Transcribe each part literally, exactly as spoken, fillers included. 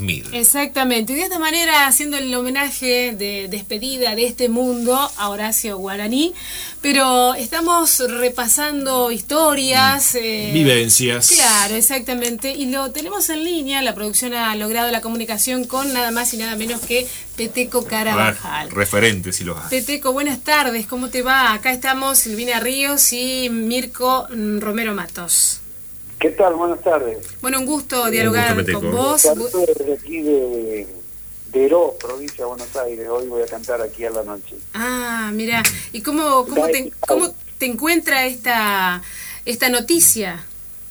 mil. Exactamente, y de esta manera haciendo el homenaje de despedida de este mundo a Horacio Guaraní, pero estamos repasando historias, eh, vivencias. Claro, exactamente, y lo tenemos en línea. La producción ha logrado la comunicación con nada más y nada menos que Peteco Carabajal. Referente, si lo hace. Peteco, buenas tardes, ¿cómo te va? Acá estamos Silvina Ríos y Mirko Romero Matos. ¿Qué tal? Buenas tardes. Bueno, un gusto dialogar un gusto, con vos. Saludos desde aquí de, de Heró, provincia de Buenos Aires. Hoy voy a cantar aquí a la noche. Ah, mira. ¿Y cómo, cómo, te, cómo te encuentra esta, esta noticia?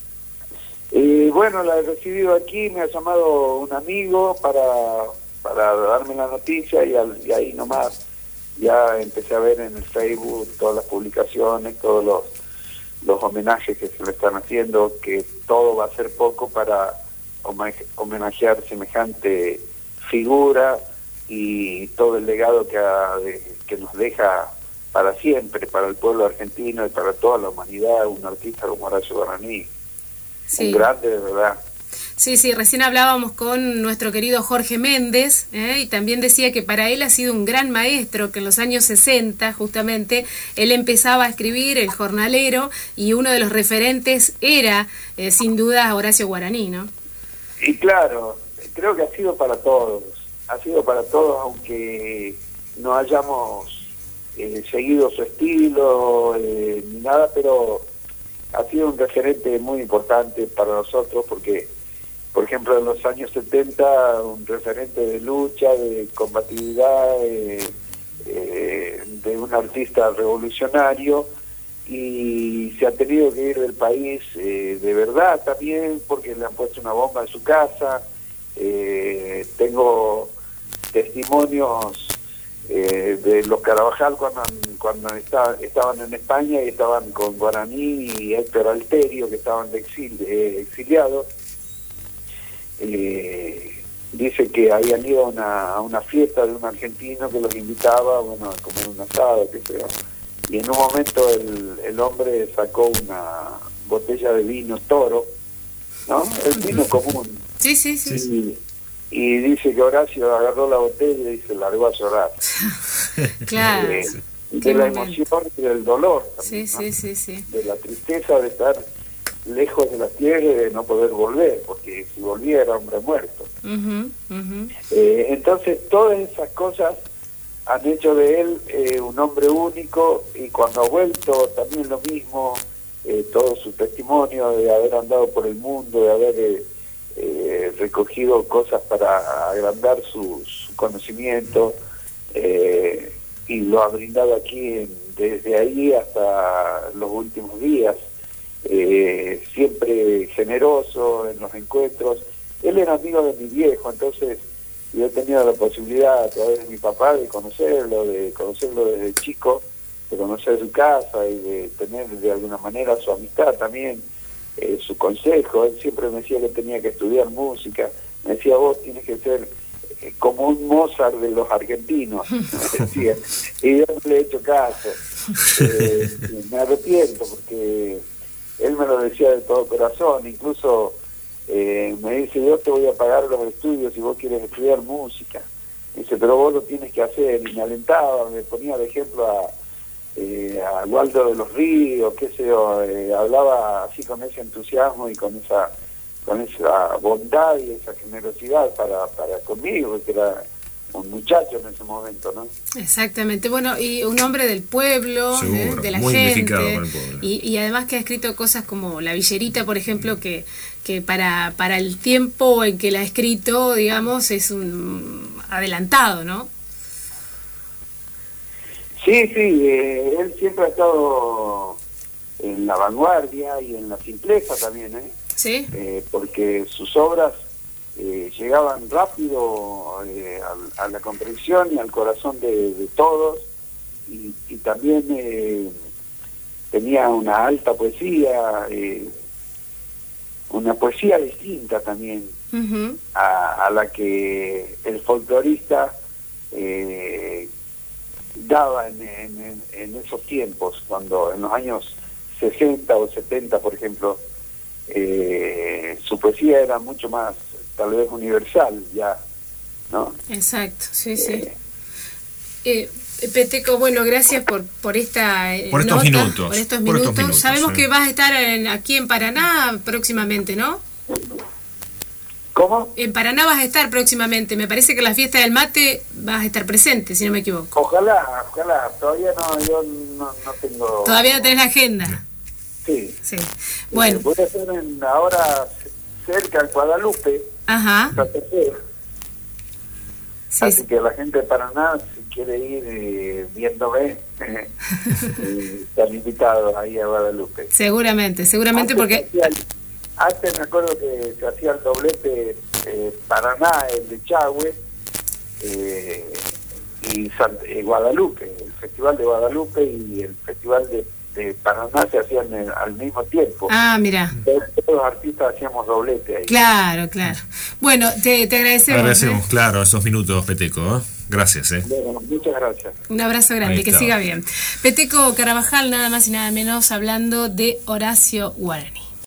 Eh, bueno, la he recibido aquí, me ha llamado un amigo para, para darme la noticia y, al, y ahí nomás ya empecé a ver en el Facebook todas las publicaciones, todos los... los homenajes que se le están haciendo, que todo va a ser poco para homenajear semejante figura y todo el legado que, ha, que nos deja para siempre, para el pueblo argentino y para toda la humanidad, un artista como Horacio Guaraní. Sí. Un grande, de verdad. Sí, sí, recién hablábamos con nuestro querido Jorge Méndez, ¿eh? Y también decía que para él ha sido un gran maestro, que en los años sesenta, justamente, él empezaba a escribir El Jornalero y uno de los referentes era, eh, sin duda, Horacio Guaraní, ¿no? Y claro, creo que ha sido para todos, ha sido para todos, aunque no hayamos eh, seguido su estilo eh, ni nada, pero ha sido un referente muy importante para nosotros porque... Por ejemplo, en los años setenta, un referente de lucha, de combatividad, de, eh, de un artista revolucionario, y se ha tenido que ir del país eh, de verdad también, porque le han puesto una bomba en su casa. Eh, tengo testimonios eh, de los Carabajal cuando, cuando está, estaban en España y estaban con Guaraní y Héctor Alterio, que estaban de exil, eh, exiliados. Eh, dice que habían ido a una, a una fiesta de un argentino que los invitaba, bueno, a comer un asado, qué sé yo. Y en un momento el, el hombre sacó una botella de vino Toro, ¿no? El vino común. Sí, sí, sí. Y, y dice que Horacio agarró la botella y se largó a llorar. Claro. Eh, de la momento. Emoción y del dolor también, sí, ¿no? sí, sí, sí. De la tristeza de estar lejos de la tierra y de no poder volver, porque si volvía era hombre muerto. Uh-huh, uh-huh. Eh, entonces todas esas cosas han hecho de él eh, un hombre único, y cuando ha vuelto también lo mismo, eh, todo su testimonio de haber andado por el mundo, de haber eh, eh, recogido cosas para agrandar su, su conocimiento, eh, y lo ha brindado aquí en, desde ahí hasta los últimos días. Eh, siempre generoso en los encuentros. Él era amigo de mi viejo, entonces yo he tenido la posibilidad a través de mi papá de conocerlo, de conocerlo desde chico, de conocer su casa y de tener de alguna manera su amistad también, eh, su consejo. Él siempre me decía que tenía que estudiar música, me decía, vos tienes que ser eh, como un Mozart de los argentinos, me decía, y yo no le he hecho caso. Eh, me arrepiento porque él me lo decía de todo corazón. Incluso eh, me dice, yo te voy a pagar los estudios si vos quieres estudiar música. Dice, pero vos lo tienes que hacer. Y me alentaba, me ponía de ejemplo a, eh, a Waldo de los Ríos, qué sé yo, eh, hablaba así con ese entusiasmo y con esa con esa bondad y esa generosidad para, para conmigo, que era un muchacho en ese momento, ¿no? Exactamente, bueno, y un hombre del pueblo, Seguro, ¿eh? De la muy gente, con el pueblo. Y, y además que ha escrito cosas como La Villerita, por ejemplo, que, que para, para el tiempo en que la ha escrito, digamos, es un adelantado, ¿no? Sí, sí, eh, él siempre ha estado en la vanguardia y en la simpleza también, ¿eh? Sí. Eh, porque sus obras Eh, llegaban rápido eh, a, a la comprensión y al corazón de, de todos, y, y también eh, tenía una alta poesía, eh, una poesía distinta también uh-huh. a, a la que el folclorista eh, daba en, en, en esos tiempos, cuando en los años sesenta o setenta, por ejemplo, eh, su poesía era mucho más tal vez universal ya, ¿no? Exacto, sí, sí. Eh, eh, Peteco, bueno, gracias por por esta eh, por estos nota, minutos, por estos por minutos. estos minutos, Sabemos sí. que vas a estar en, aquí en Paraná próximamente, ¿no? ¿Cómo? En Paraná vas a estar próximamente. Me parece que en la fiesta del mate vas a estar presente, si no me equivoco. Ojalá, ojalá. Todavía no, yo no, no tengo... Todavía no tenés la agenda. Sí. Sí. Bueno. Eh, voy a estar en, ahora cerca en Guadalupe. Ajá. Santa Fe. Sí, Así sí. que la gente de Paraná, si quiere ir eh, viéndome, eh, eh, están invitados ahí a Guadalupe. Seguramente, seguramente Antes porque... se hacía el- Antes me acuerdo que se hacía el doblete eh, Paraná, el de Chagüe, eh, y San- eh, Guadalupe, el Festival de Guadalupe y el Festival de, de Paraná se hacían en- al mismo tiempo. Ah, mira. Todos todos los artistas hacíamos doblete ahí. Claro, claro. Bueno, te, te agradecemos. Agradecemos, ¿eh? claro, esos minutos, Peteco. ¿eh? Gracias, ¿eh? Bueno, muchas gracias. Un abrazo grande, Ahí que está. siga bien. Peteco Carabajal, nada más y nada menos, hablando de Horacio Guaraní.